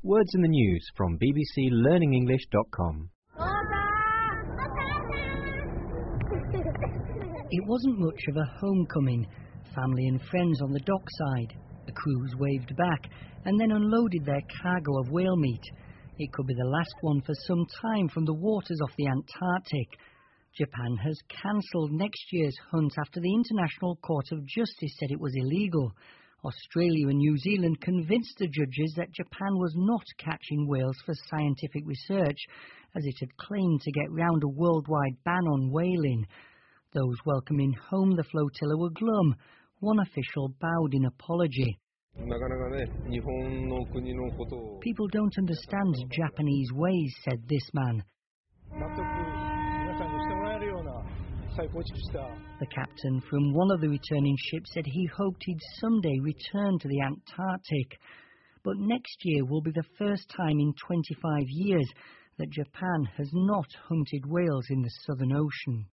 Words in the News from bbclearningenglish.com. It wasn't much of a homecoming. Family and friends on the dockside. The crews waved back and then unloaded their cargo of whale meat. It could be the last one for some time from the waters off the Antarctic. Japan has cancelled next year's hunt after the International Court of Justice said it was illegal. Australia and New Zealand convinced the judges that Japan was not catching whales for scientific research, as it had claimed to get round a worldwide ban on whaling. Those welcoming home the flotilla were glum. One official bowed in apology. People don't understand Japanese ways, said this man. The captain from one of the returning ships said he hoped he'd someday return to the Antarctic. But next year will be the first time in 25 years that Japan has not hunted whales in the Southern Ocean.